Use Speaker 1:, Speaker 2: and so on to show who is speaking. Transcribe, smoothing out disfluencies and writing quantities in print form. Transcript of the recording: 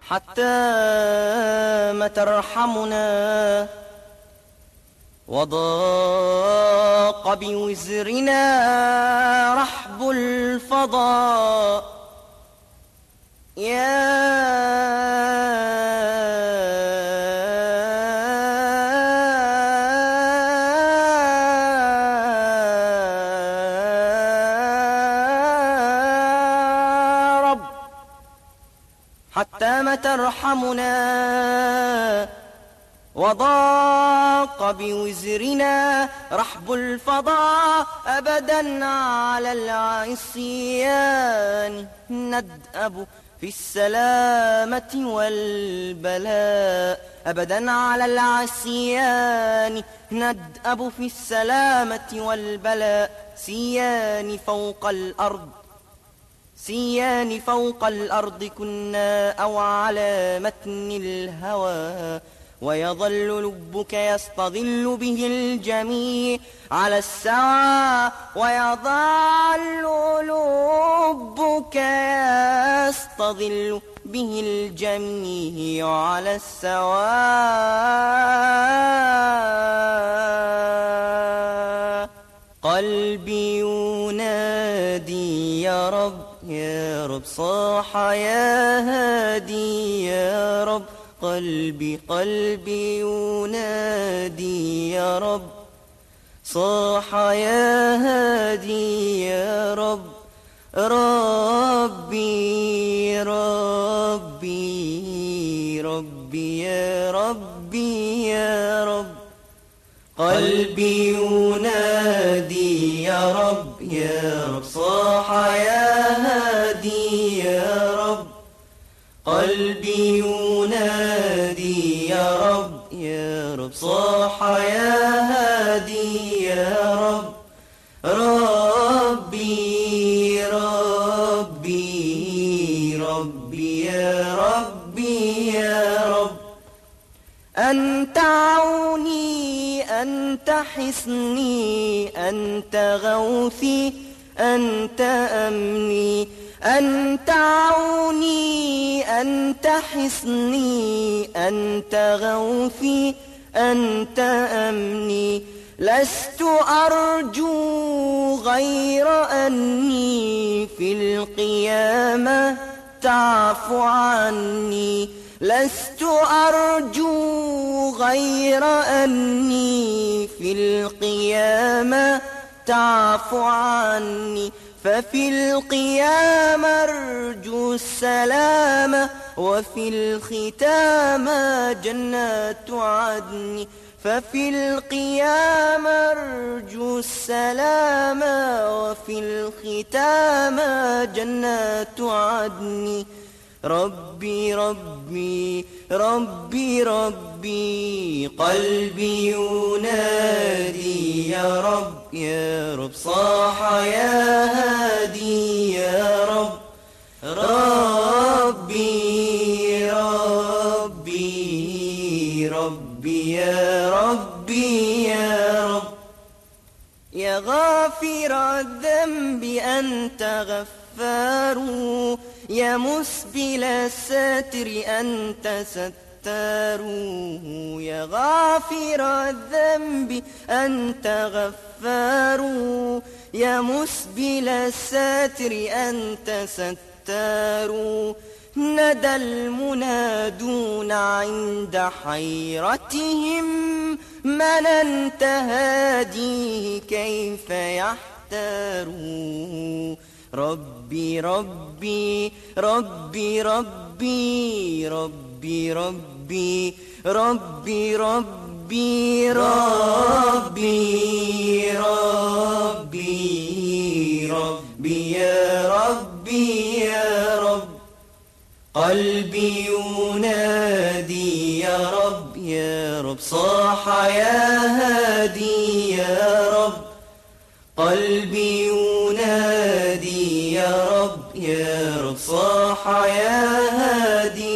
Speaker 1: حتى ما ترحمنا وضاق بوزرنا رحب الفضاء يا رب حتى ما ترحمنا وضاق بوزرنا رحب الفضاء أبدا على العصيان ندأب في السلامة والبلاء أبدا على العصيان ندأب في السلامة والبلاء سيان فوق الأرض كنا أو على متن الهوى ويظل لبك يستظل به الجميع على السواء ويظل لبك يستظل به الجميع على السواء قلبي ينادي يا رب يا رب صاح يا هادي يا رب قلبي ينادي يا رب صاح يا هادي يا رب ربي ربي ربي يا ربي يا رب قلبي ينادي يا رب يا رب صاح يا هادي يا رب قلبي ينادي يا رب يا رب صاح يا هادي يا رب ربي ربي ربي يا ربي يا رب أنت عوني أنت حصني أنت غوثي أنت أمني أنت عوني أنت حصني أنت غوثي أنت أمني لست أرجو غير أني في القيامة تعفو عني لست أرجو غير أني في القيامة تعفو عني ففي القيام أرجو السلام وفي الختام جنات عدن ففي القيام أرجو السلام وفي الختام جنات عدن ربي ربي ربي ربي قلبي ينادي يا رب يا رب صاح يا هادي يا رب ربي ربي ربي يا ربي يا رب يا غافر الذنب أنت غفار يا مسبل الستر أنت ستار يا غافر الذنب أنت غفار يا مسبل الستر أنت ستار ندى المنادون عند حيرتهم من أنت هاديه كيف يحتار ربي ربي ربي ربي ربي ربي ربي ربي ربي ربي ربي يا ربي يا رب قلبي ينادي يا رب يا رب صاح يا هادي يا رب قلبي ينادي يا رب يا رب صاح يا هادي